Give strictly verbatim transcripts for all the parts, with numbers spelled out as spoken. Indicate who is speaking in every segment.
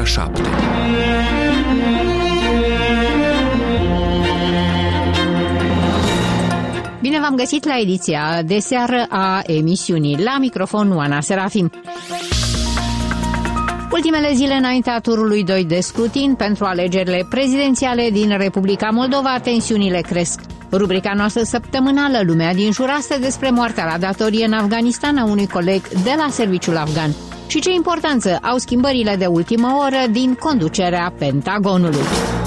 Speaker 1: șapte.
Speaker 2: Bine v-am găsit la ediția de seară a emisiunii. La microfon Oana Serafim. Ultimele zile înaintea turului doi de scrutin pentru alegerile prezidențiale din Republica Moldova, tensiunile cresc. Rubrica noastră săptămânală, Lumea din jur, astăzi despre moartea la datorie în Afganistan a unui coleg de la serviciul afgan. Și ce importanță au schimbările de ultimă oră din conducerea Pentagonului.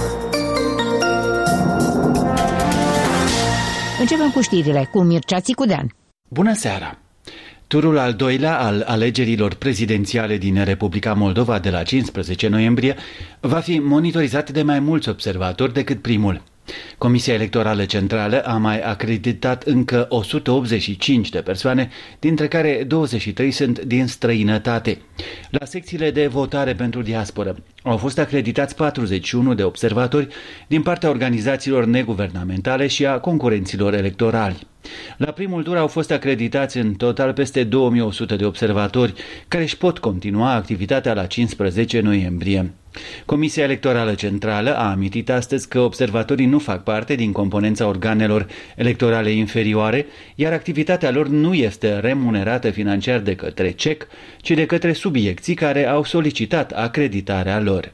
Speaker 2: Începem cu știrile cu Mircea Țicudean.
Speaker 3: Bună seara! Turul al doilea al alegerilor prezidențiale din Republica Moldova de la cincisprezece noiembrie va fi monitorizat de mai mulți observatori decât primul. Comisia Electorală Centrală a mai acreditat încă o sută optzeci și cinci de persoane, dintre care douăzeci și trei sunt din străinătate. La secțiile de votare pentru diasporă au fost acreditați patruzeci și unu de observatori din partea organizațiilor neguvernamentale și a concurenților electorali. La primul tur au fost acreditați în total peste două mii o sută de observatori care își pot continua activitatea la cincisprezece noiembrie. Comisia Electorală Centrală a amintit astăzi că observatorii nu fac parte din componența organelor electorale inferioare, iar activitatea lor nu este remunerată financiar de către C E C, ci de către subiecții care au solicitat acreditarea lor.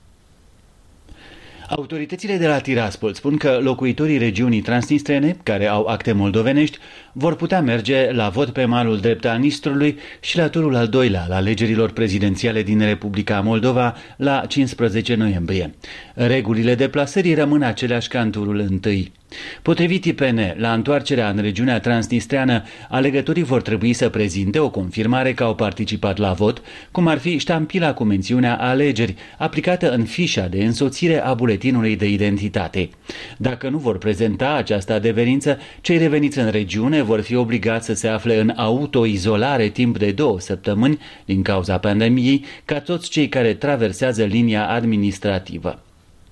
Speaker 3: Autoritățile de la Tiraspol spun că locuitorii regiunii transnistrene, care au acte moldovenești, vor putea merge la vot pe malul drept al Nistrului și la turul al doilea al alegerilor prezidențiale din Republica Moldova la cincisprezece noiembrie. Regulile deplasării rămân aceleași ca în turul întâi. Potrivit I P N, la întoarcerea în regiunea transnistreană, alegătorii vor trebui să prezinte o confirmare că au participat la vot, cum ar fi ștampila cu mențiunea alegeri, aplicată în fișa de însoțire a buletinului de identitate. Dacă nu vor prezenta această adeverință, cei reveniți în regiune vor fi obligați să se afle în autoizolare timp de două săptămâni din cauza pandemiei, ca toți cei care traversează linia administrativă.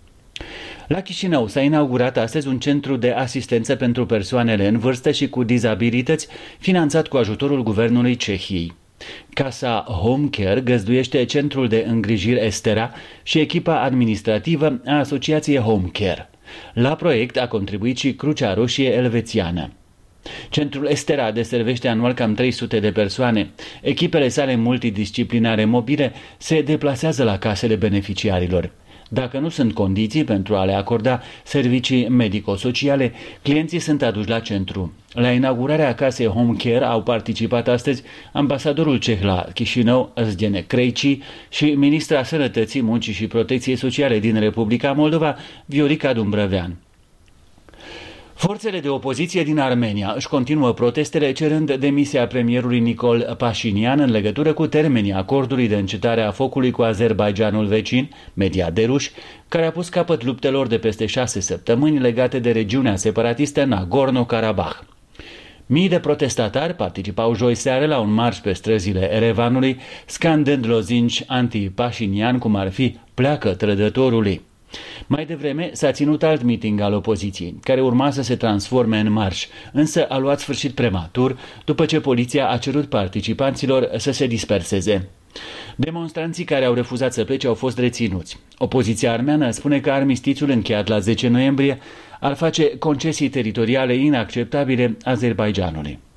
Speaker 3: La Chișinău s-a inaugurat astăzi un centru de asistență pentru persoanele în vârstă și cu dizabilități, finanțat cu ajutorul guvernului Cehiei. Casa Home Care găzduiește centrul de îngrijiri Estera și echipa administrativă a asociației Home Care. La proiect a contribuit și Crucea Roșie Elvețiană. Centrul Estera deservește anual cam trei sute de persoane. Echipele sale multidisciplinare mobile se deplasează la casele beneficiarilor. Dacă nu sunt condiții pentru a le acorda servicii medico-sociale, clienții sunt aduși la centru. La inaugurarea casei Home Care au participat astăzi ambasadorul ceh la Chișinău, Zgene Crejci, și ministra Sănătății, Muncii și Protecției Sociale din Republica Moldova, Viorica Dumbrăvean. Forțele de opoziție din Armenia își continuă protestele cerând demisia premierului Nicol Pașinian în legătură cu termenii acordului de încetare a focului cu Azerbaidjanul vecin, Mediaderuș, care a pus capăt luptelor de peste șase săptămâni legate de regiunea separatistă Nagorno-Karabakh. Mii de protestatari participau joi seară la un marș pe străzile Erevanului, scandând lozinci anti-Pașinian, cum ar fi "pleacă trădătorului". Mai devreme s-a ținut alt meeting al opoziției, care urma să se transforme în marș, însă a luat sfârșit prematur, după ce poliția a cerut participanților să se disperseze. Demonstranții care au refuzat să plece au fost reținuți. Opoziția armeană spune că armistițiul încheiat la zece noiembrie ar face concesii teritoriale inacceptabile Azerbaidjanului.